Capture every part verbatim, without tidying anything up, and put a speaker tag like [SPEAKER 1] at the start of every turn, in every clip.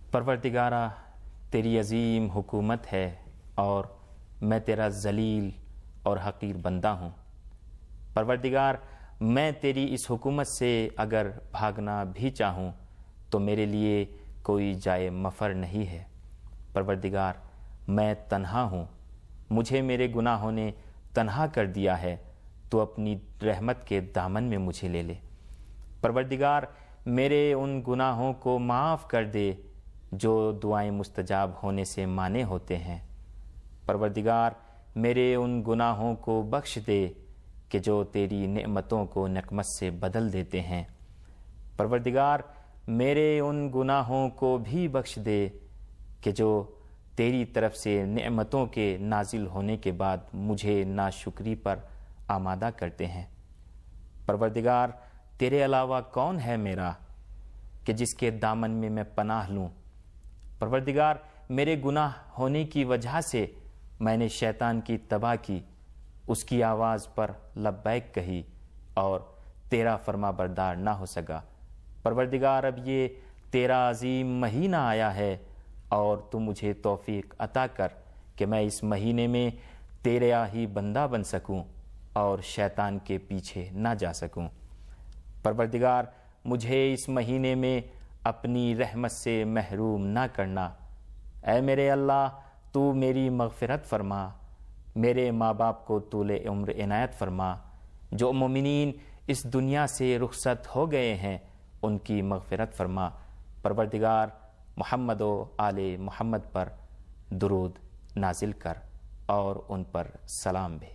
[SPEAKER 1] پروردگارہ تیری عظیم حکومت ہے اور میں تیرا ذلیل اور حقیر بندہ ہوں۔ پروردگار میں تیری اس حکومت سے اگر بھاگنا بھی چاہوں تو میرے لیے کوئی جائے مفر نہیں ہے۔ پروردگار میں تنہا ہوں، مجھے میرے گناہوں نے تنہا کر دیا ہے، تو اپنی رحمت کے دامن میں مجھے لے لے۔ پروردگار میرے ان گناہوں کو معاف کر دے جو دعائیں مستجاب ہونے سے مانے ہوتے ہیں۔ پروردگار میرے ان گناہوں کو بخش دے کہ جو تیری نعمتوں کو نقمت سے بدل دیتے ہیں۔ پروردگار میرے ان گناہوں کو بھی بخش دے کہ جو تیری طرف سے نعمتوں کے نازل ہونے کے بعد مجھے ناشکری پر آمادہ کرتے ہیں۔ پروردگار تیرے علاوہ کون ہے میرا کہ جس کے دامن میں میں پناہ لوں؟ پروردگار میرے گناہ ہونے کی وجہ سے میں نے شیطان کی تباہ کی، اس کی آواز پر لبیک کہی اور تیرا فرما بردار نہ ہو سکا۔ پروردگار اب یہ تیرا عظیم مہینہ آیا ہے اور تو مجھے توفیق عطا کر کہ میں اس مہینے میں تیرا ہی بندہ بن سکوں اور شیطان کے پیچھے نہ جا سکوں۔ پروردگار مجھے اس مہینے میں اپنی رحمت سے محروم نہ کرنا۔ اے میرے اللہ تو میری مغفرت فرما، میرے ماں باپ کو طول عمر عنایت فرما، جو مومنین اس دنیا سے رخصت ہو گئے ہیں ان کی مغفرت فرما۔ پروردگار محمد و آل محمد پر درود نازل کر اور ان پر سلام بھیج۔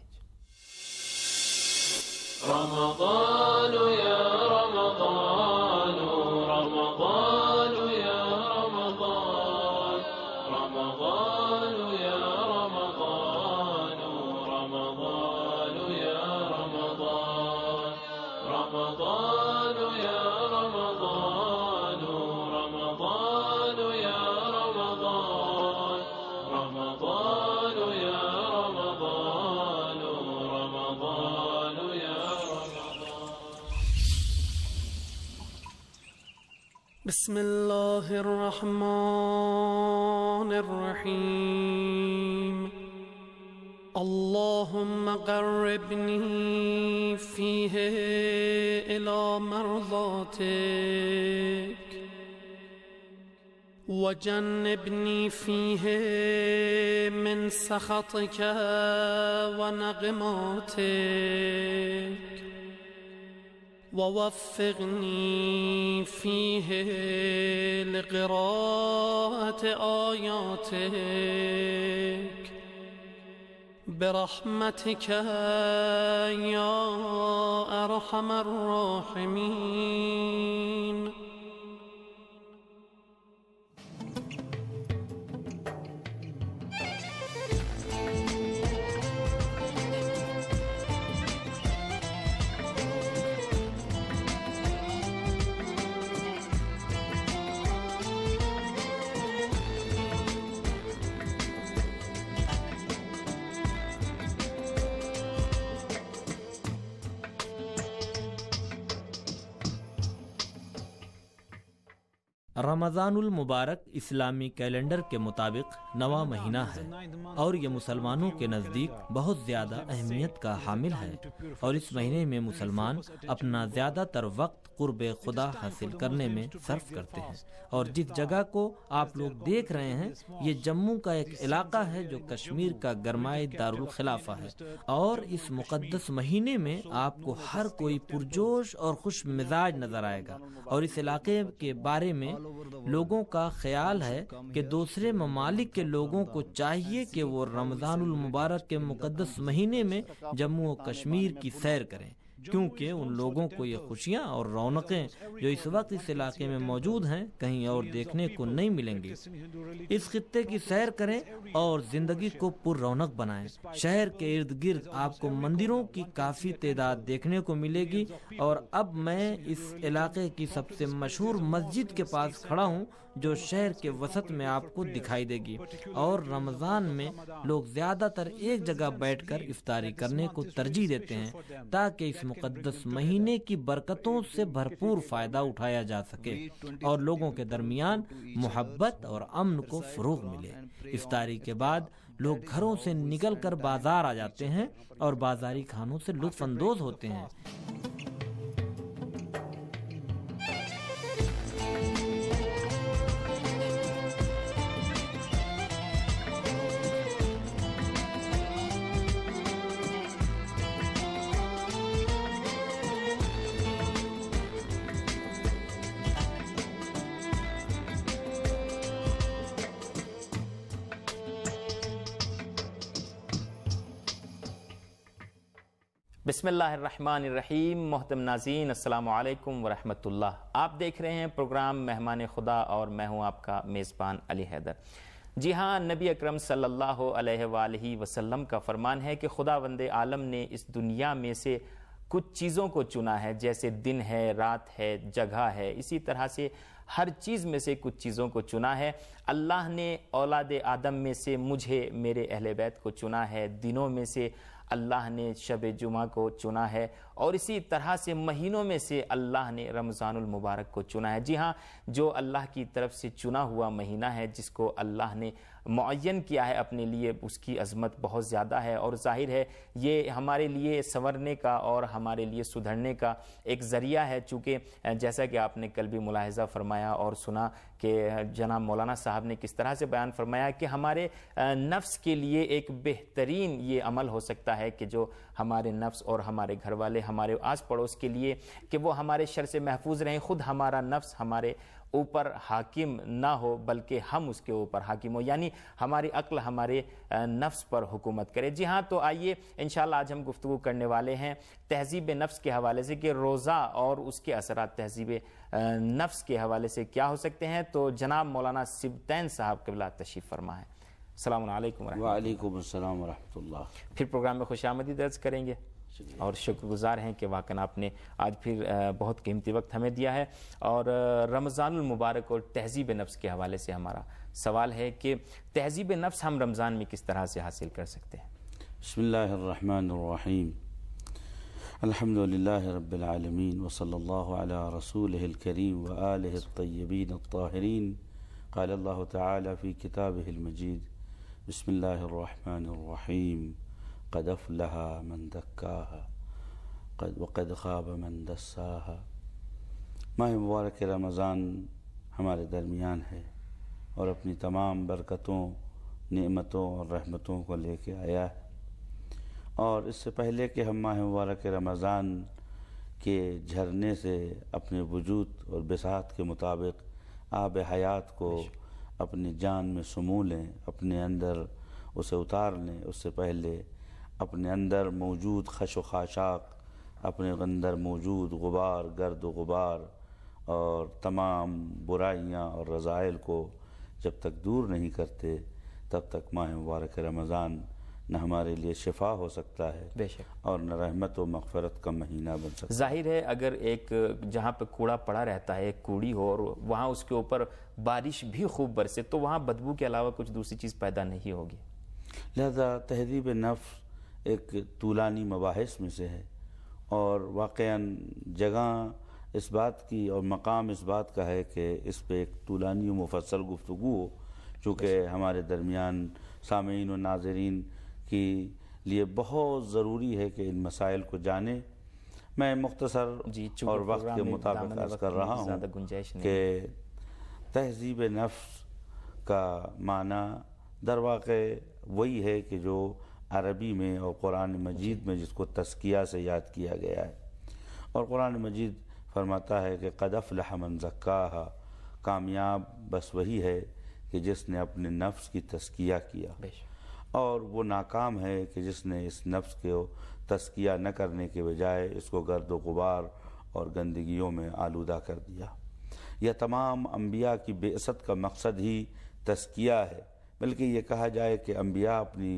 [SPEAKER 2] رمضان یا رمضان رمضان یا رمضان رمضان یا رمضان رمضان یا رمضان رمضان یا رمضان رمضان یا رمضان رمضان یا رمضان رمضان یا بسم اللہ الرحمن الرحیم اللهم قربني فيه إلى مرضاتك وجنبني فيه من سخطك ونقماتك ووفقني فيه لقراءة آياتك برحمتك يا أرحم الراحمين۔
[SPEAKER 3] رمضان المبارک اسلامی کیلنڈر کے مطابق نواں مہینہ ہے اور یہ مسلمانوں کے نزدیک بہت زیادہ اہمیت کا حامل ہے، اور اس مہینے میں مسلمان اپنا زیادہ تر وقت قرب خدا حاصل کرنے میں صرف کرتے ہیں۔ اور جس جگہ کو آپ لوگ دیکھ رہے ہیں یہ جموں کا ایک علاقہ ہے جو کشمیر کا گرمائے دارالخلافہ ہے، اور اس مقدس مہینے میں آپ کو ہر کوئی پرجوش اور خوش مزاج نظر آئے گا۔ اور اس علاقے کے بارے میں لوگوں کا خیال ہے کہ دوسرے ممالک کے لوگوں کو چاہیے کہ وہ رمضان المبارک کے مقدس مہینے میں جموں و کشمیر کی سیر کریں، کیونکہ ان لوگوں کو یہ خوشیاں اور رونقیں جو اس وقت اس علاقے میں موجود ہیں کہیں اور دیکھنے کو نہیں ملیں گی۔ اس خطے کی سیر کریں اور زندگی کو پر رونق بنائیں۔ شہر کے ارد گرد آپ کو مندروں کی کافی تعداد دیکھنے کو ملے گی، اور اب میں اس علاقے کی سب سے مشہور مسجد کے پاس کھڑا ہوں جو شہر کے وسط میں آپ کو دکھائی دے گی، اور رمضان میں لوگ زیادہ تر ایک جگہ بیٹھ کر افطاری کرنے کو ترجیح دیتے ہیں تاکہ اس مقدس مہینے کی برکتوں سے بھرپور فائدہ اٹھایا جا سکے اور لوگوں کے درمیان محبت اور امن کو فروغ ملے۔ افطاری کے بعد لوگ گھروں سے نکل کر بازار آ جاتے ہیں اور بازاری کھانوں سے لطف اندوز ہوتے ہیں۔
[SPEAKER 1] بسم اللہ الرحمن الرحیم۔ محترم ناظرین، السلام علیکم ورحمۃ اللہ۔ آپ دیکھ رہے ہیں پروگرام مہمان خدا اور میں ہوں آپ کا میزبان علی حیدر۔ جی ہاں، نبی اکرم صلی اللہ علیہ وآلہ وسلم کا فرمان ہے کہ خداوند عالم نے اس دنیا میں سے کچھ چیزوں کو چنا ہے، جیسے دن ہے، رات ہے، جگہ ہے، اسی طرح سے ہر چیز میں سے کچھ چیزوں کو چنا ہے۔ اللہ نے اولاد آدم میں سے مجھے، میرے اہل بیت کو چنا ہے، دنوں میں سے اللہ نے شب جمعہ کو چنا ہے، اور اسی طرح سے مہینوں میں سے اللہ نے رمضان المبارک کو چنا ہے۔ جی ہاں، جو اللہ کی طرف سے چنا ہوا مہینہ ہے، جس کو اللہ نے معین کیا ہے اپنے لیے، اس کی عظمت بہت زیادہ ہے، اور ظاہر ہے یہ ہمارے لیے سنورنے کا اور ہمارے لیے سدھرنے کا ایک ذریعہ ہے، چونکہ جیسا کہ آپ نے کل بھی ملاحظہ فرمایا اور سنا کہ جناب مولانا صاحب نے کس طرح سے بیان فرمایا کہ ہمارے نفس کے لیے ایک بہترین یہ عمل ہو سکتا ہے کہ جو ہمارے نفس اور ہمارے گھر والے، ہمارے آس پڑوس کے لیے، کہ وہ ہمارے شر سے محفوظ رہیں، خود ہمارا نفس ہمارے اوپر حاکم نہ ہو بلکہ ہم اس کے اوپر حاکم ہو، یعنی ہماری عقل ہمارے نفس پر حکومت کرے۔ جی ہاں، تو آئیے انشاءاللہ آج ہم گفتگو کرنے والے ہیں تہذیب نفس کے حوالے سے کہ روزہ اور اس کے اثرات تہذیب نفس کے حوالے سے کیا ہو سکتے ہیں۔ تو جناب مولانا سبطین صاحب قبلہ تشریف فرما ہے۔ السلام علیکم ورحمۃ اللہ۔
[SPEAKER 4] وعلیکم السلام ورحمۃ اللہ۔
[SPEAKER 1] پھر پروگرام میں خوش آمدید درج کریں گے اور شکر گزار ہیں کہ واقعاً آپ نے آج پھر بہت قیمتی وقت ہمیں دیا ہے، اور رمضان المبارک اور تہذیب نفس کے حوالے سے ہمارا سوال ہے کہ تہذیب نفس ہم رمضان میں کس طرح سے حاصل کر سکتے ہیں؟
[SPEAKER 4] بسم اللہ الرحمن الرحیم۔ الحمد للہ رب العالمین وصلی اللہ علی رسولہ الکریم وآلہ الطیبین الطاہرین۔ قال اللہ تعالی فی کتابہ المجید بسم اللہ الرحمن الرحیم قد افلح من دکاہا قد وقد خاب من دساہا۔ ماہ مبارک رمضان ہمارے درمیان ہے اور اپنی تمام برکتوں، نعمتوں اور رحمتوں کو لے کے آیا ہے، اور اس سے پہلے کہ ہم ماہ مبارک رمضان کے جھرنے سے اپنے وجود اور بساط کے مطابق آب حیات کو اپنی جان میں سمو لیں، اپنے اندر اسے اتار لیں، اس سے پہلے اپنے اندر موجود خش و خاشاک، اپنے اندر موجود غبار، گرد و غبار اور تمام برائیاں اور رذائل کو جب تک دور نہیں کرتے، تب تک ماہ مبارک رمضان نہ ہمارے لیے شفا ہو سکتا ہے
[SPEAKER 1] بے شک،
[SPEAKER 4] اور نہ رحمت و مغفرت کا مہینہ بن سکتا ہے۔
[SPEAKER 1] ظاہر ہے اگر ایک جہاں پہ کوڑا پڑا رہتا ہے، ایک کوڑی ہو، اور وہاں اس کے اوپر بارش بھی خوب برسے، تو وہاں بدبو کے علاوہ کچھ دوسری چیز پیدا نہیں ہوگی۔
[SPEAKER 4] لہذا تہذیب نفس ایک طولانی مباحث میں سے ہے، اور واقعاً جگہ اس بات کی اور مقام اس بات کا ہے کہ اس پہ ایک طولانی و مفصل گفتگو ہو، چونکہ ہمارے درمیان سامعین و ناظرین کی لیے بہت ضروری ہے کہ ان مسائل کو جانیں۔ میں مختصر
[SPEAKER 1] جی
[SPEAKER 4] اور وقت کے مطابق عرض کر رہا ہوں کہ تہذیب نفس کا معنی در واقع وہی ہے کہ جو عربی میں اور قرآن مجید میں جس کو تزکیہ سے یاد کیا گیا ہے، اور قرآن مجید فرماتا ہے کہ قد افلح من زکاہا، کامیاب بس وہی ہے کہ جس نے اپنے نفس کی تزکیہ کیا، اور وہ ناکام ہے کہ جس نے اس نفس کو تزکیہ نہ کرنے کے بجائے اس کو گرد و غبار اور گندگیوں میں آلودہ کر دیا۔ یہ تمام انبیاء کی بعثت کا مقصد ہی تزکیہ ہے، بلکہ یہ کہا جائے کہ انبیاء اپنی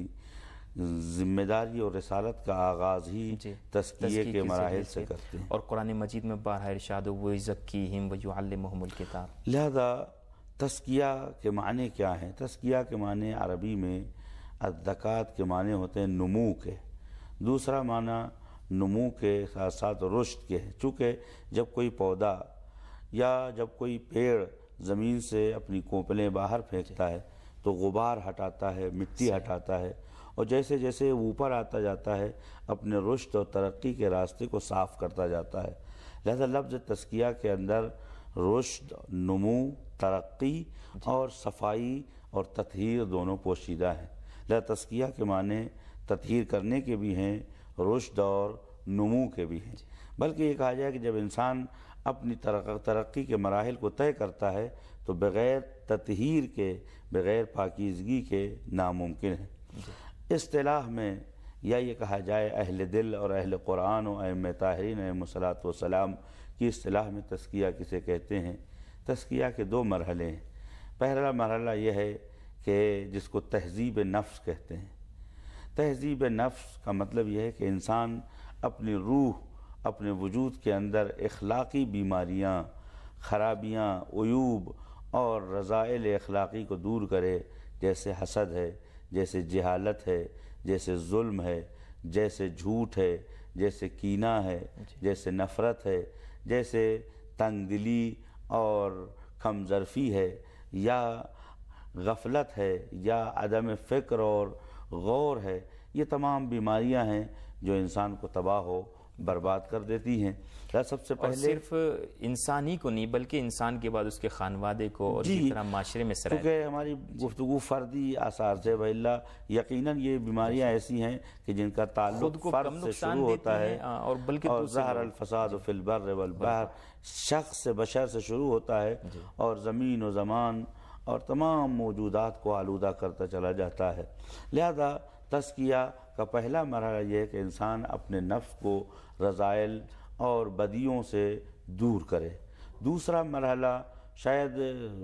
[SPEAKER 4] ذمہ داری اور رسالت کا آغاز ہی
[SPEAKER 1] جی
[SPEAKER 4] تزکیے کے مراحل سے کرتے ہیں،
[SPEAKER 1] اور قرآن مجید میں بارہا ارشاد وَيُزَكِّيهِمْ وَيُعَلِّمُهُمُ الْكِتَابَ۔
[SPEAKER 4] لہذا تزکیہ کے معنی کیا ہیں؟ تزکیہ کے معنی عربی میں الزکوٰۃ کے معنی ہوتے ہیں نمو کے، دوسرا معنی نمو کے ساتھ ساتھ رشد کے ہیں. چونکہ جب کوئی پودا یا جب کوئی پیڑ زمین سے اپنی کونپلیں باہر پھینکتا ہے تو غبار ہٹاتا ہے، مٹی ہٹاتا ہے، اور جیسے جیسے اوپر آتا جاتا ہے اپنے رشد اور ترقی کے راستے کو صاف کرتا جاتا ہے. لہذا لفظ تزکیہ کے اندر رشد، نمو، ترقی اور صفائی اور تطہیر دونوں پوشیدہ ہیں. لہذا تزکیہ کے معنی تطہیر کرنے کے بھی ہیں، رشد اور نمو کے بھی ہیں. بلکہ یہ کہا جائے کہ جب انسان اپنی ترقی کے مراحل کو طے کرتا ہے تو بغیر تطہیر کے، بغیر پاکیزگی کے ناممکن ہے. اصطلاح میں یا یہ کہا جائے اہل دل اور اہل قرآن و ائمہ طاہرین علیہم الصلاۃ والسلام کی اصطلاح میں تزکیہ کسے کہتے ہیں؟ تزکیہ کے دو مرحلے ہیں. پہلا مرحلہ یہ ہے کہ جس کو تہذیب نفس کہتے ہیں. تہذیب نفس کا مطلب یہ ہے کہ انسان اپنی روح، اپنے وجود کے اندر اخلاقی بیماریاں، خرابیاں، عیوب اور رذائل اخلاقی کو دور کرے، جیسے حسد ہے، جیسے جہالت ہے، جیسے ظلم ہے، جیسے جھوٹ ہے، جیسے کینہ ہے، جیسے نفرت ہے، جیسے تنگ دلی اور کم ظرفی ہے، یا غفلت ہے، یا عدم فکر اور غور ہے. یہ تمام بیماریاں ہیں جو انسان کو تباہ و برباد کر دیتی ہیں. سب سے
[SPEAKER 1] اور
[SPEAKER 4] پہلے
[SPEAKER 1] صرف انسان ہی کو نہیں بلکہ انسان کے بعد اس کے خانوادے کو اور اسی طرح معاشرے میں سرائے.
[SPEAKER 4] کیونکہ ہماری گفتگو فردی آثار سے وإلا یقیناً یہ بیماریاں ایسی ہیں کہ جن کا تعلق فرد سے شروع ہوتا ہے
[SPEAKER 1] اور بلکہ
[SPEAKER 4] اور ظہر الفساد فی البر والبحر، شخص سے بشر سے شروع ہوتا ہے اور زمین و زمان اور تمام موجودات کو آلودہ کرتا چلا جاتا ہے. لہذا تزکیہ کا پہلا مرحلہ یہ ہے کہ انسان اپنے نفس کو رذائل اور بدیوں سے دور کرے. دوسرا مرحلہ شاید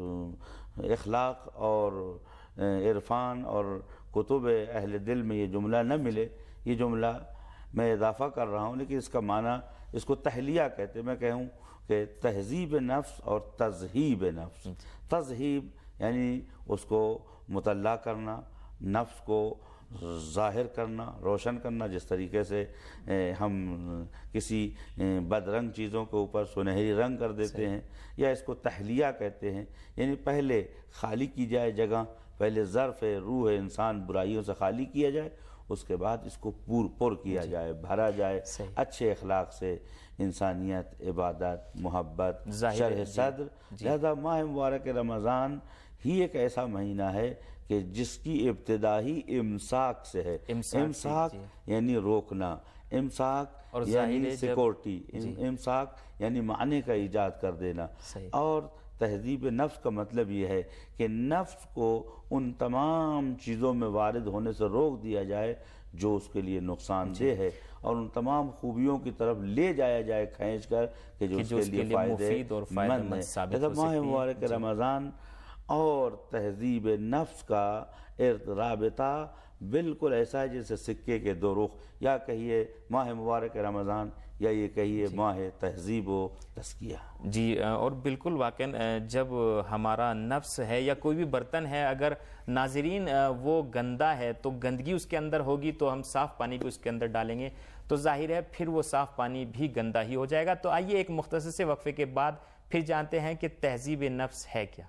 [SPEAKER 4] اخلاق اور عرفان اور کتب اہل دل میں یہ جملہ نہ ملے، یہ جملہ میں اضافہ کر رہا ہوں، لیکن اس کا معنی اس کو تحلیہ کہتے ہیں. میں کہوں کہ تہذیب نفس اور تذہیب نفس. تذہیب یعنی اس کو مطلع کرنا، نفس کو ظاہر کرنا، روشن کرنا. جس طریقے سے ہم کسی بدرنگ چیزوں کے اوپر سنہری رنگ کر دیتے ہیں، یا اس کو تحلیہ کہتے ہیں. یعنی پہلے خالی کی جائے جگہ، پہلے ظرف روح انسان برائیوں سے خالی کیا جائے، اس کے بعد اس کو پور پر کیا جائے، بھرا جائے اچھے اخلاق سے، انسانیت، عبادت، محبت، شرح صدر. لہذا ماہ مبارک رمضان ہی ایک ایسا مہینہ ہے کہ جس کی ابتدا ہی امساک سے ہے. امساک یعنی روکنا، امساک یعنی سیکورٹی، امساک یعنی معنی کا ایجاد کر دینا. اور تہذیب نفس کا مطلب یہ ہے کہ نفس کو ان تمام چیزوں میں وارد ہونے سے روک دیا جائے جو اس کے لیے نقصان دہ ہے، اور ان تمام خوبیوں کی طرف لے جایا جائے کھینچ کر کہ جو اس کے لیے فائدے مند ہے. ماہ مبارک رمضان اور تہذیب نفس کا رابطہ بالکل ایسا ہے جیسے سکے کے دو رخ، یا کہیے ماہ مبارک رمضان یا یہ کہیے ماہ تہذیب و تزکیہ.
[SPEAKER 1] جی، اور بالکل واقعا جب ہمارا نفس ہے یا کوئی بھی برتن ہے، اگر ناظرین وہ گندا ہے تو گندگی اس کے اندر ہوگی، تو ہم صاف پانی کو اس کے اندر ڈالیں گے تو ظاہر ہے پھر وہ صاف پانی بھی گندا ہی ہو جائے گا. تو آئیے ایک مختصر سے وقفے کے بعد پھر جانتے ہیں کہ تہذیب نفس ہے کیا.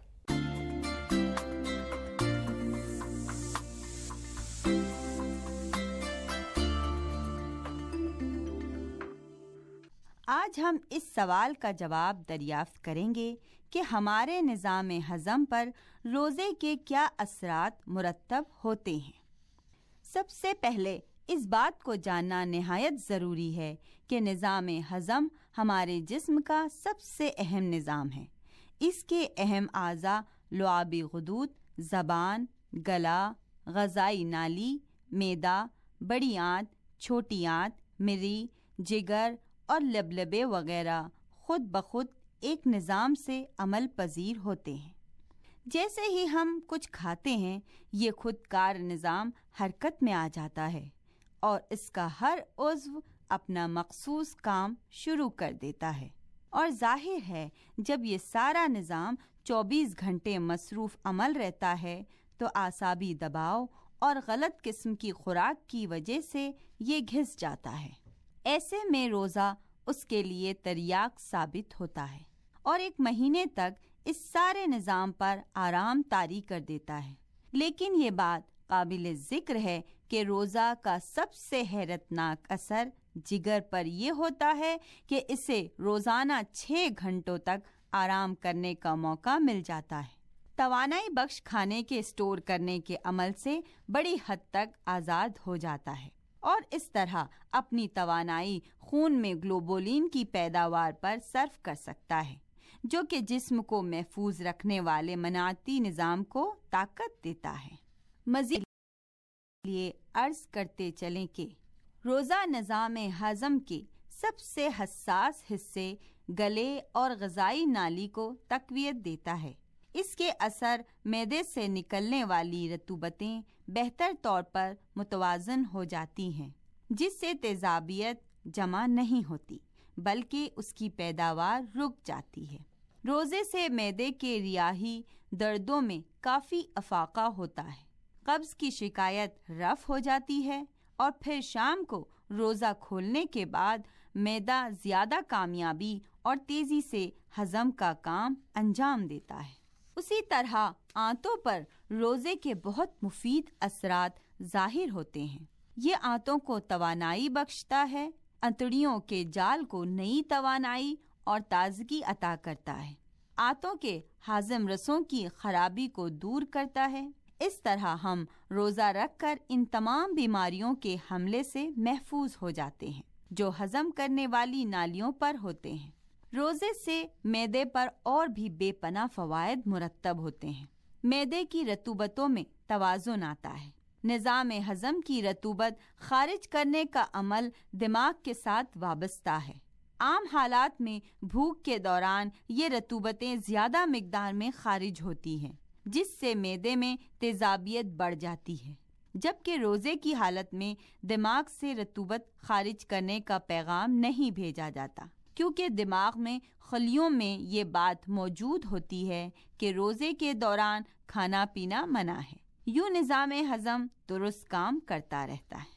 [SPEAKER 5] آج ہم اس سوال کا جواب دریافت کریں گے کہ ہمارے نظام ہضم پر روزے کے کیا اثرات مرتب ہوتے ہیں. سب سے پہلے اس بات کو جاننا نہایت ضروری ہے کہ نظام ہضم ہمارے جسم کا سب سے اہم نظام ہے. اس کے اہم اعضاء لعابی غدود، زبان، گلا، غذائی نالی، معدہ، بڑی آنت، چھوٹی آنت، مری، جگر اور لبلبے وغیرہ خود بخود ایک نظام سے عمل پذیر ہوتے ہیں. جیسے ہی ہم کچھ کھاتے ہیں، یہ خود کار نظام حرکت میں آ جاتا ہے اور اس کا ہر عضو اپنا مخصوص کام شروع کر دیتا ہے. اور ظاہر ہے جب یہ سارا نظام چوبیس گھنٹے مصروف عمل رہتا ہے تو اعصابی دباؤ اور غلط قسم کی خوراک کی وجہ سے یہ گھس جاتا ہے. ایسے میں روزہ اس کے لیے تریاق ثابت ہوتا ہے اور ایک مہینے تک اس سارے نظام پر آرام طاری کر دیتا ہے۔ لیکن یہ بات قابل ذکر ہے کہ روزہ کا سب سے حیرت ناک اثر جگر پر یہ ہوتا ہے کہ اسے روزانہ چھ گھنٹوں تک آرام کرنے کا موقع مل جاتا ہے۔ توانائی بخش کھانے کے اسٹور کرنے کے عمل سے بڑی حد تک آزاد ہو جاتا ہے اور اس طرح اپنی توانائی خون میں گلوبولین کی پیداوار پر صرف کر سکتا ہے، جو کہ جسم کو محفوظ رکھنے والے مناعتی نظام کو طاقت دیتا ہے۔ مزید لیے عرض کرتے چلیں کہ روزہ نظام ہضم کے سب سے حساس حصے گلے اور غذائی نالی کو تقویت دیتا ہے۔ اس کے اثر معدے سے نکلنے والی رطوبتیں بہتر طور پر متوازن ہو جاتی ہیں، جس سے تیزابیت جمع نہیں ہوتی بلکہ اس کی پیداوار رک جاتی ہے۔ روزے سے معدے کے ریاحی دردوں میں کافی افاقہ ہوتا ہے، قبض کی شکایت رفع ہو جاتی ہے اور پھر شام کو روزہ کھولنے کے بعد معدہ زیادہ کامیابی اور تیزی سے ہضم کا کام انجام دیتا ہے۔ اسی طرح آنتوں پر روزے کے بہت مفید اثرات ظاہر ہوتے ہیں۔ یہ آنتوں کو توانائی بخشتا ہے، انتڑیوں کے جال کو نئی توانائی اور تازگی عطا کرتا ہے، آنتوں کے ہاضم رسوں کی خرابی کو دور کرتا ہے۔ اس طرح ہم روزہ رکھ کر ان تمام بیماریوں کے حملے سے محفوظ ہو جاتے ہیں جو ہضم کرنے والی نالیوں پر ہوتے ہیں۔ روزے سے معدے پر اور بھی بے پناہ فوائد مرتب ہوتے ہیں۔ معدے کی رطوبتوں میں توازن آتا ہے۔ نظام ہضم کی رطوبت خارج کرنے کا عمل دماغ کے ساتھ وابستہ ہے۔ عام حالات میں بھوک کے دوران یہ رطوبتیں زیادہ مقدار میں خارج ہوتی ہیں، جس سے معدے میں تیزابیت بڑھ جاتی ہے، جبکہ روزے کی حالت میں دماغ سے رطوبت خارج کرنے کا پیغام نہیں بھیجا جاتا، کیونکہ دماغ میں خلیوں میں یہ بات موجود ہوتی ہے کہ روزے کے دوران کھانا پینا منع ہے۔ یوں نظام ہضم درست کام کرتا رہتا ہے۔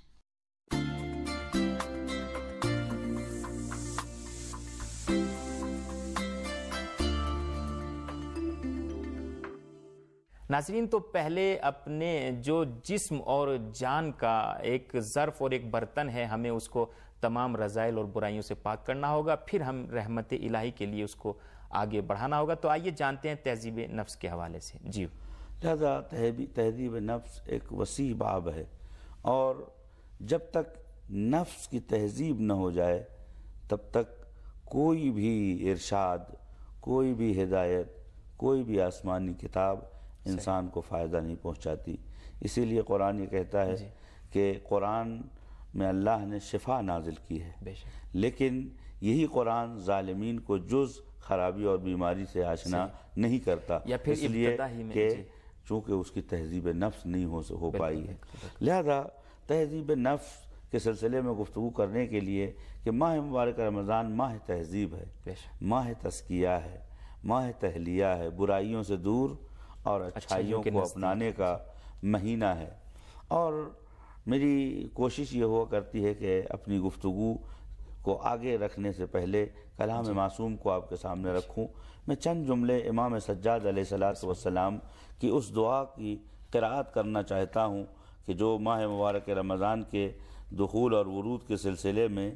[SPEAKER 1] ناظرین، تو پہلے اپنے جو جسم اور جان کا ایک ظرف اور ایک برتن ہے، ہمیں اس کو تمام رذائل اور برائیوں سے پاک کرنا ہوگا، پھر ہم رحمت الہی کے لیے اس کو آگے بڑھانا ہوگا۔ تو آئیے جانتے ہیں تہذیب نفس کے حوالے سے۔ جی
[SPEAKER 4] لہذا تہذیب نفس ایک وسیع باب ہے، اور جب تک نفس کی تہذیب نہ ہو جائے تب تک کوئی بھی ارشاد، کوئی بھی ہدایت، کوئی بھی آسمانی کتاب انسان کو فائدہ نہیں پہنچاتی۔ اسی لیے قرآن یہ کہتا ہے کہ قرآن میں اللہ نے شفا نازل کی ہے، لیکن یہی قرآن ظالمین کو جز خرابی اور بیماری سے آشنا نہیں کرتا، اس لیے کہ چونکہ اس کی تہذیب نفس نہیں ہو پائی ہے۔ لہذا تہذیب نفس کے سلسلے میں گفتگو کرنے کے لیے کہ ماہ مبارک رمضان ماہ تہذیب ہے، ماہ تزکیہ ہے، ماہ تحلیہ ہے، برائیوں سے دور اور اچھائیوں کو اپنانے کا مہینہ ہے۔ اور میری کوشش یہ ہوا کرتی ہے کہ اپنی گفتگو کو آگے رکھنے سے پہلے کلام معصوم کو آپ کے سامنے رکھوں۔ میں چند جملے امام سجاد علیہ الصلوۃ والسلام کی اس دعا کی قرأت کرنا چاہتا ہوں کہ جو ماہ مبارک رمضان کے دخول اور ورود کے سلسلے میں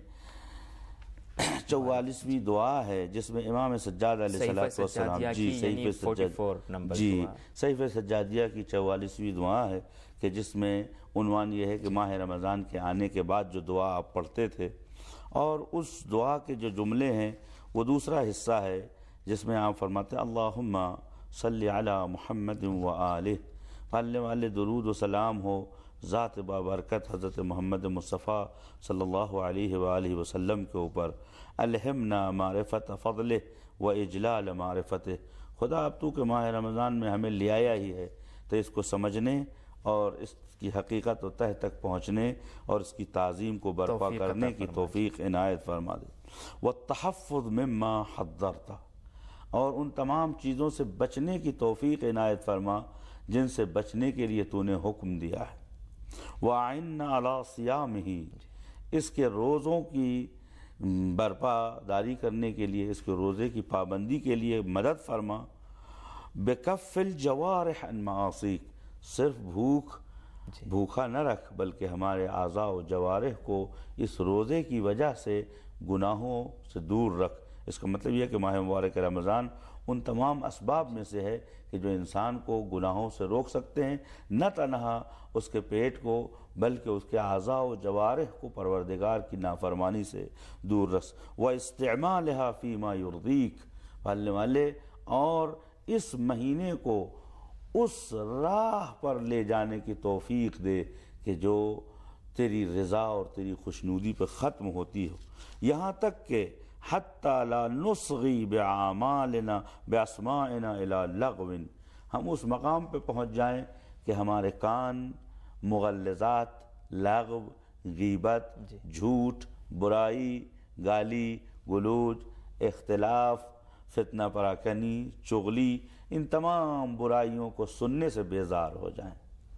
[SPEAKER 4] چوالیسویں دعا ہے، جس میں امام سجاد علیہ السلام جی صحیفہ جی صحیفہ سجادیہ کی چوالیسویں دعا ہے کہ جس میں عنوان یہ ہے کہ ماہ رمضان کے آنے کے بعد جو دعا آپ پڑھتے تھے، اور اس دعا کے جو جملے ہیں وہ دوسرا حصہ ہے جس میں آپ فرماتے ہیں اللہم صلی علی محمد و آلہ، پالنے والے درود و سلام ہو ذات بابرکت حضرت محمد مصطفیٰ صلی اللہ علیہ وآلہ وسلم کے اوپر، الہمنا معرفت فضلہ و اجلال معرفت، خدا اب تو کہ ماہ رمضان میں ہمیں لے آیا ہی ہے تو اس کو سمجھنے اور اس کی حقیقت و تہ تک پہنچنے اور اس کی تعظیم کو برپا کرنے کی توفیق عنایت فرما دے، والتحفظ مما حضرتا، اور ان تمام چیزوں سے بچنے کی توفیق عنایت فرما جن سے بچنے کے لیے تو نے حکم دیا ہے، وَأَعِنَّا عَلَىٰ صِيَامِهِ، اس کے روزوں کی برپا داری کرنے کے لیے، اس کے روزے کی پابندی کے لیے مدد فرما۔ بکف الجوارح عن معاصیک، صرف بھوک بھوکا نہ رکھ بلکہ ہمارے اعضاء و جوارح کو اس روزے کی وجہ سے گناہوں سے دور رکھ۔ اس کا مطلب یہ ہے کہ ماہ مبارک رمضان ان تمام اسباب میں سے ہے کہ جو انسان کو گناہوں سے روک سکتے ہیں، نہ تنہا اس کے پیٹ کو بلکہ اس کے اعضاء و جوارح کو پروردگار کی نافرمانی سے دور رکھ۔ وَإِسْتِعْمَالِهَا فِي مَا يُرْضِيكَ، پالنے والے اور اس مہینے کو اس راہ پر لے جانے کی توفیق دے کہ جو تیری رضا اور تیری خوشنودی پہ ختم ہوتی ہو، یہاں تک کہ حتی لا نصغی بعامالنا باسمائنا الى لغو، ہم اس مقام پہ پہنچ جائیں کہ ہمارے کان مغلظات، لغو، غیبت، جھوٹ، برائی، گالی گلوچ، اختلاف، فتنہ پراکنی، چغلی، ان تمام برائیوں کو سننے سے بیزار ہو جائیں۔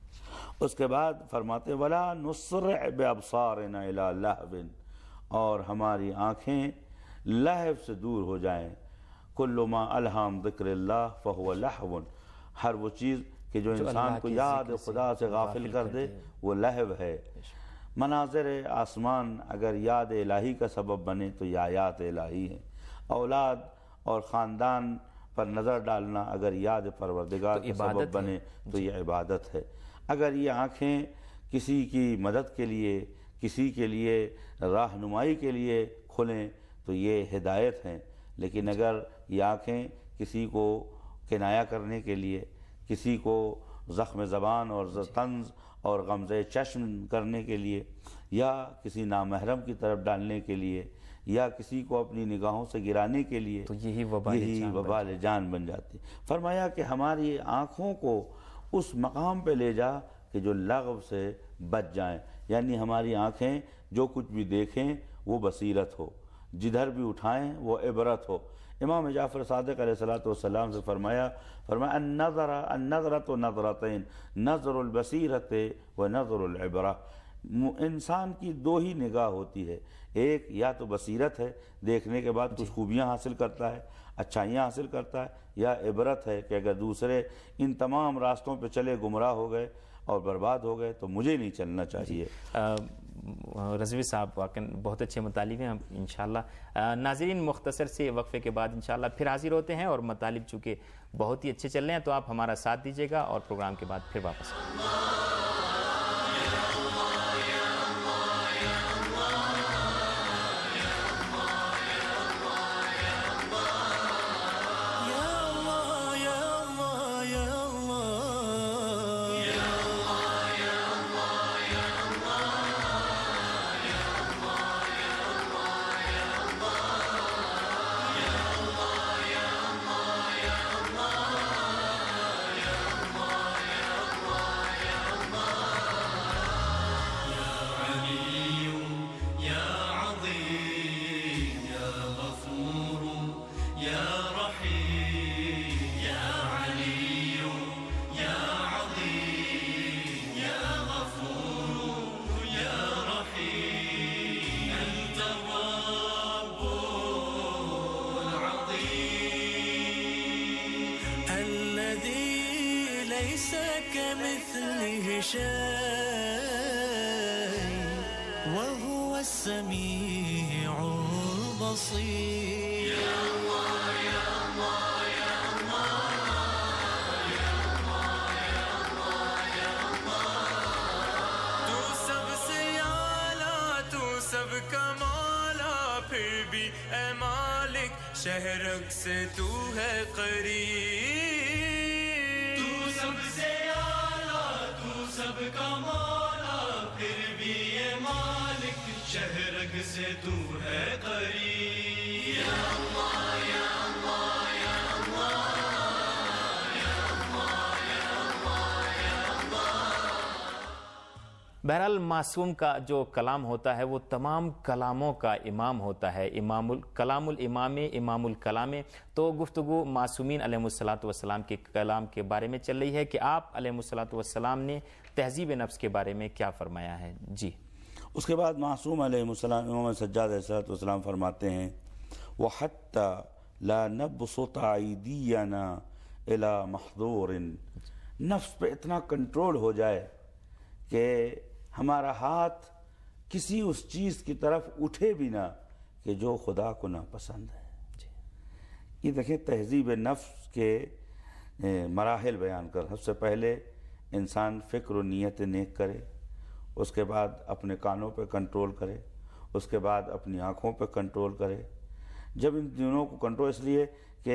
[SPEAKER 4] اس کے بعد فرماتے وَلَا نُسْرِعْ بِأَبْصَارِنَا إِلَىٰ لَهْوٍ، اور ہماری آنکھیں لہو سے دور ہو جائیں۔ كُلُّ مَا أَلْهَمْ ذِكْرِ اللَّهِ فَهُوَ لَهْوٌ، ہر وہ چیز کہ جو انسان کو یاد خدا سے غافل کر دے وہ لہو ہے۔ مناظر آسمان اگر یاد الہی کا سبب بنے تو یہ آیات الہی ہیں، اولاد اور خاندان پر نظر ڈالنا اگر یاد پروردگار کا سبب بنے تو یہ عبادت ہے۔ اگر یہ آنکھیں کسی کی مدد کے لیے، کسی کے لیے راہنمائی کے لیے کھلیں تو یہ ہدایت ہیں، لیکن اگر یہ آنکھیں کسی کو کنایہ کرنے کے لیے، کسی کو زخم زبان اور طنز اور غمزہ چشم کرنے کے لیے، یا کسی نامحرم کی طرف ڈالنے کے لیے، یا کسی کو اپنی نگاہوں سے گرانے کے لیے،
[SPEAKER 1] تو یہی وبال
[SPEAKER 4] یہی وبال جان بن جاتی۔ فرمایا کہ ہماری آنکھوں کو اس مقام پہ لے جا کہ جو لغو سے بچ جائیں، یعنی ہماری آنکھیں جو کچھ بھی دیکھیں وہ بصیرت ہو، جدھر بھی اٹھائیں وہ عبرت ہو۔ امام جعفر صادق علیہ السلام سے فرمایا فرمایا النظر النظرۃ نظرتین، نظر البصیرت و نظر العبرہ، انسان کی دو ہی نگاہ ہوتی ہے، ایک یا تو بصیرت ہے، دیکھنے کے بعد کچھ خوبیاں حاصل کرتا ہے، اچھائیاں حاصل کرتا ہے، یا عبرت ہے کہ اگر دوسرے ان تمام راستوں پہ چلے گمراہ ہو گئے اور برباد ہو گئے تو مجھے نہیں چلنا چاہیے۔
[SPEAKER 1] رضوی صاحب واقعا بہت اچھے مطالب ہیں، ہم انشاءاللہ ناظرین مختصر سے وقفے کے بعد انشاءاللہ پھر حاضر ہوتے ہیں، اور مطالب چونکہ بہت ہی اچھے چل رہے ہیں تو آپ ہمارا ساتھ دیجیے گا اور پروگرام کے بعد پھر واپس آئیں گے۔
[SPEAKER 6] ليس كمثله شيء وهو السميع البصير يا الله يا الله يا الله يا الله يا الله يا الله تو سب سے اعلیٰ تو سب کمالا پھر بھی اے مالک شہرک سے تو ہے قریب تو سب سے اعلیٰ تو سب کا مولا پھر بھی اے مالک شہرک سے تو ہے قریب یا اللہ یا اللہ یا اللہ یا اللہ یا اللہ یا اللہ۔
[SPEAKER 1] بہرحال معصوم کا جو کلام ہوتا ہے وہ تمام کلاموں کا امام ہوتا ہے، امام کلام الامام امام الکلام۔ تو گفتگو معصومین علیہ الصلاۃ والسلام کے کلام کے بارے میں چل رہی ہے کہ آپ علیہ الصلاۃ والسلام نے تہذیب نفس کے بارے میں کیا فرمایا ہے۔ جی
[SPEAKER 4] اس کے بعد معصوم علیہ السلام امام سجاد علیہ السلام فرماتے ہیں وَحَتَّى لَا نَبْسُطَ أَيْدِيَنَا إِلَى مَحْظُورٍ، نفس پہ اتنا کنٹرول ہو جائے کہ ہمارا ہاتھ کسی اس چیز کی طرف اٹھے بھی نہ کہ جو خدا کو ناپسند ہے۔ یہ دیکھیں تہذیب نفس کے مراحل بیان کر، سب سے پہلے انسان فکر و نیت نیک کرے، اس کے بعد اپنے کانوں پہ کنٹرول کرے، اس کے بعد اپنی آنکھوں پہ کنٹرول کرے۔ جب ان دونوں کو کنٹرول، اس لیے کہ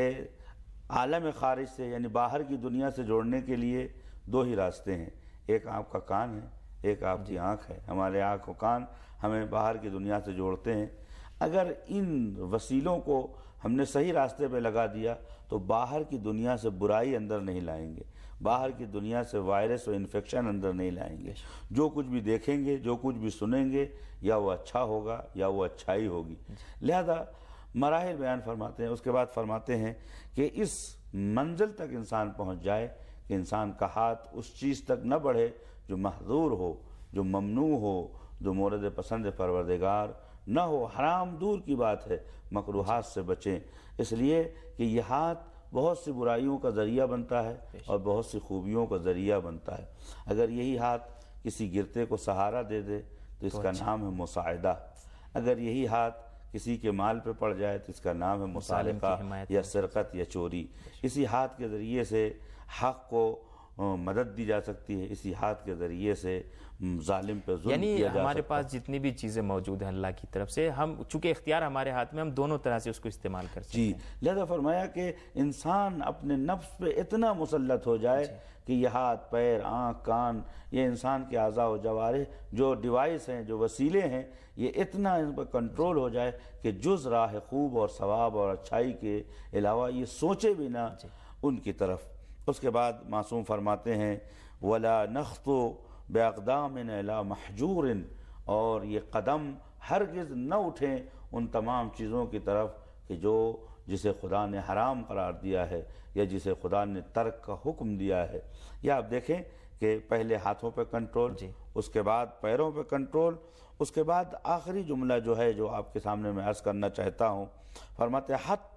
[SPEAKER 4] عالم خارج سے یعنی باہر کی دنیا سے جوڑنے کے لیے دو ہی راستے ہیں، ایک آپ کا کان ہے، ایک آپ کی آنکھ ہے۔ ہمارے آنکھ و کان ہمیں باہر کی دنیا سے جوڑتے ہیں۔ اگر ان وسیلوں کو ہم نے صحیح راستے پہ لگا دیا تو باہر کی دنیا سے برائی اندر نہیں لائیں گے، باہر کی دنیا سے وائرس و انفیکشن اندر نہیں لائیں گے۔ جو کچھ بھی دیکھیں گے، جو کچھ بھی سنیں گے، یا وہ اچھا ہوگا یا وہ اچھائی ہوگی۔ لہذا مراحل بیان فرماتے ہیں، اس کے بعد فرماتے ہیں کہ اس منزل تک انسان پہنچ جائے کہ انسان کا ہاتھ اس چیز تک نہ بڑھے جو محظور ہو، جو ممنوع ہو، جو مورد پسند پروردگار نہ ہو۔ حرام دور کی بات ہے، مکروہات سے بچیں، اس لیے کہ یہ ہاتھ بہت سی برائیوں کا ذریعہ بنتا ہے اور بہت سی خوبیوں کا ذریعہ بنتا ہے۔ اگر یہی ہاتھ کسی گرتے کو سہارا دے دے تو اس کا نام ہے مساعدہ، اگر یہی ہاتھ کسی کے مال پہ پڑ جائے تو اس کا نام ہے مسالقہ یا سرقت یا چوری۔ اسی ہاتھ کے ذریعے سے حق کو مدد دی جا سکتی ہے، اسی ہاتھ کے ذریعے سے ظالم پہ ظلم
[SPEAKER 1] یعنی
[SPEAKER 4] کیا جا
[SPEAKER 1] ہمارے
[SPEAKER 4] سکتا
[SPEAKER 1] پاس جتنی بھی چیزیں موجود ہیں اللہ کی طرف سے، ہم چونکہ اختیار ہمارے ہاتھ میں، ہم دونوں طرح سے اس کو استعمال کر سکتے
[SPEAKER 4] جی
[SPEAKER 1] ہیں۔
[SPEAKER 4] لہذا فرمایا کہ انسان اپنے نفس پہ اتنا مسلط ہو جائے کہ یہ ہاتھ، پیر، آنکھ، کان، یہ انسان کے اعضاء و جوارح جو ڈیوائس ہیں، جو وسیلے ہیں، یہ اتنا ان پر کنٹرول ہو جائے کہ جز راہ خوب اور ثواب اور اچھائی کے علاوہ یہ سوچے بھی نہ ان کی طرف۔ اس کے بعد معصوم فرماتے ہیں وَلَا نَخْطُ بِأَقْدَامِنَا إِلَى مَحْجُورٍ، اور یہ قدم ہرگز نہ اٹھیں ان تمام چیزوں کی طرف کہ جو جسے خدا نے حرام قرار دیا ہے یا جسے خدا نے ترک کا حکم دیا ہے۔ یا آپ دیکھیں کہ پہلے ہاتھوں پہ کنٹرول، اس کے بعد پیروں پہ کنٹرول، اس کے بعد آخری جملہ جو ہے جو آپ کے سامنے میں عرض کرنا چاہتا ہوں، فرماتے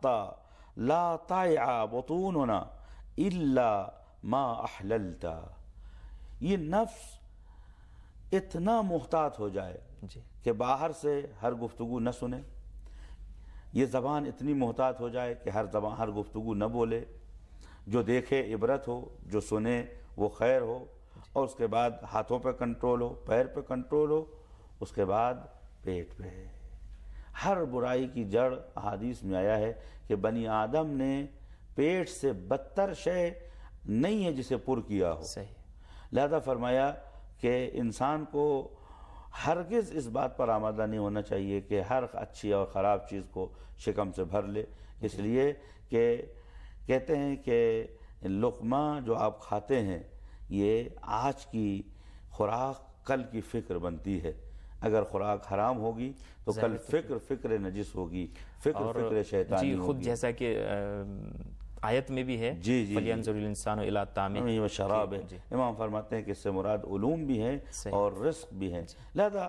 [SPEAKER 4] حَتَّى لَا تَعِعَ بُطُونُنَا إِلَّا مَا أَحْلَلْتَ، یہ نفس اتنا محتاط ہو جائے کہ باہر سے ہر گفتگو نہ سنے، یہ زبان اتنی محتاط ہو جائے کہ ہر زبان ہر گفتگو نہ بولے، جو دیکھے عبرت ہو، جو سنے وہ خیر ہو، اور اس کے بعد ہاتھوں پہ کنٹرول ہو، پیر پہ کنٹرول ہو، اس کے بعد پیٹ پہ۔ ہر برائی کی جڑ احادیث میں آیا ہے کہ بنی آدم نے پیٹ سے بدتر شے نہیں ہے جسے پر کیا ہو۔ لہذا فرمایا کہ انسان کو ہرگز اس بات پر آمادہ نہیں ہونا چاہیے کہ ہر اچھی اور خراب چیز کو شکم سے بھر لے، اس لیے کہ کہتے ہیں کہ لقمہ جو آپ کھاتے ہیں یہ آج کی خوراک کل کی فکر بنتی ہے۔ اگر خوراک حرام ہوگی تو کل فکر فکر نجس ہوگی، فکر فکر شیطانی ہوگی۔
[SPEAKER 1] خود جیسا کہ آیت میں بھی ہے
[SPEAKER 4] جی جی
[SPEAKER 1] فَلْيَنْظُرِ الْإِنسَانُ إِلَىٰ طَعَامِهِ
[SPEAKER 4] شراب ہے، امام فرماتے ہیں کہ اس سے مراد علوم بھی ہیں اور رزق بھی ہیں۔ لہذا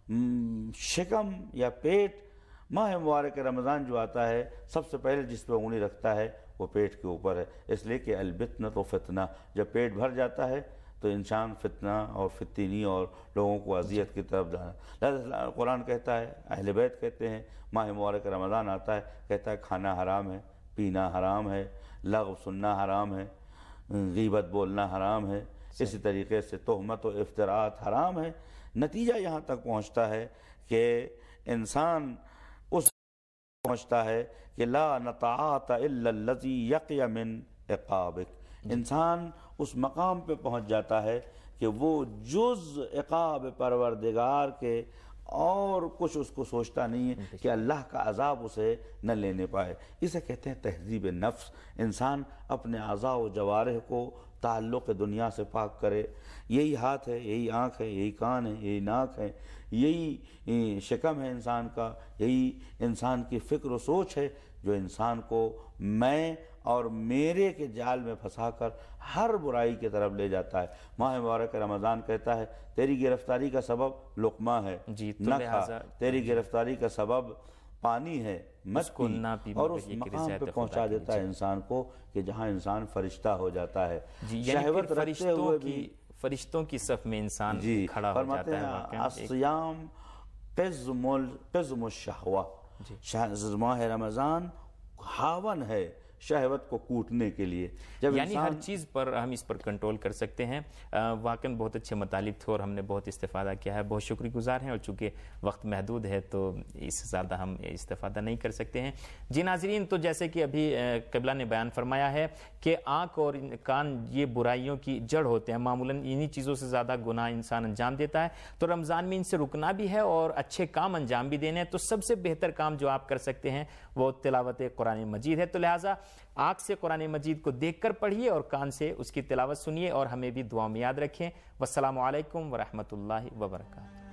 [SPEAKER 4] شکم یا پیٹ، ماہ مبارک رمضان جو آتا ہے سب سے پہلے جس پہ انگلی رکھتا ہے وہ پیٹ کے اوپر ہے، اس لیے کہ البطنۃ فتنہ، جب پیٹ بھر جاتا ہے تو انسان فتنہ اور فتنی اور لوگوں کو اذیت کی طرف جانا۔ لہذا قرآن کہتا ہے، اہل بیت کہتے ہیں، ماہ مبارک رمضان آتا ہے کہتا ہے کھانا حرام ہے، پینا حرام ہے، لغو سننا حرام ہے، غیبت بولنا حرام ہے، اسی طریقے سے تہمت و افتراءات حرام ہے۔ نتیجہ یہاں تک پہنچتا ہے کہ انسان اس پہنچتا ہے کہ لا نطاعت الا الذی یقی من عقابک، انسان اس مقام پہ پہنچ جاتا ہے کہ وہ جز عقاب پروردگار کے اور کچھ اس کو سوچتا نہیں ہے کہ اللہ کا عذاب اسے نہ لینے پائے۔ اسے کہتے ہیں تہذیب نفس، انسان اپنے اعضاء و جوارح کو تعلق دنیا سے پاک کرے۔ یہی ہاتھ ہے، یہی آنکھ ہے، یہی کان ہے، یہی ناک ہے، یہی شکم ہے انسان کا، یہی انسان کی فکر و سوچ ہے جو انسان کو میں اور میرے کے جال میں پھنسا کر ہر برائی کی طرف لے جاتا ہے۔ ماہ مبارک رمضان کہتا ہے تیری گرفتاری کا سبب لقمہ ہے،
[SPEAKER 1] جی
[SPEAKER 4] نہ کھا، تیری گرفتاری کا سبب پانی ہے، مت پی، اور اس مقام پہ پہنچا دیتا ہے انسان کو کہ جہاں انسان فرشتہ ہو جاتا ہے، شہوت رکھتے ہوئے بھی
[SPEAKER 1] فرشتوں کی صف میں انسان
[SPEAKER 4] جی
[SPEAKER 1] کھڑا ہو جاتا ہے۔
[SPEAKER 4] فرماتے ہیں الصیام قزم الشہوہ، ماہ رمضان ہاون ہے شہوت کو کوٹنے کے لیے، جب
[SPEAKER 1] یعنی ہر چیز پر ہم اس پر کنٹرول کر سکتے ہیں۔ واقعاً بہت اچھے مطالب تھے اور ہم نے بہت استفادہ کیا ہے، بہت شکر گزار ہیں، اور چونکہ وقت محدود ہے تو اس سے زیادہ ہم استفادہ نہیں کر سکتے ہیں۔ جی ناظرین، تو جیسے کہ ابھی قبلہ نے بیان فرمایا ہے کہ آنکھ اور کان یہ برائیوں کی جڑ ہوتے ہیں، معمولاً انہی چیزوں سے زیادہ گناہ انسان انجام دیتا ہے، تو رمضان میں ان سے رکنا بھی ہے اور اچھے کام انجام بھی دینے ہیں۔ تو سب سے بہتر کام جو آپ کر سکتے ہیں وہ تلاوت قرآن مجید ہے، تو لہٰذا آنکھ سے قرآن مجید کو دیکھ کر پڑھیے اور کان سے اس کی تلاوت سنیے، اور ہمیں بھی دعا میں یاد رکھیں۔ والسلام علیکم ورحمۃ اللہ وبرکاتہ۔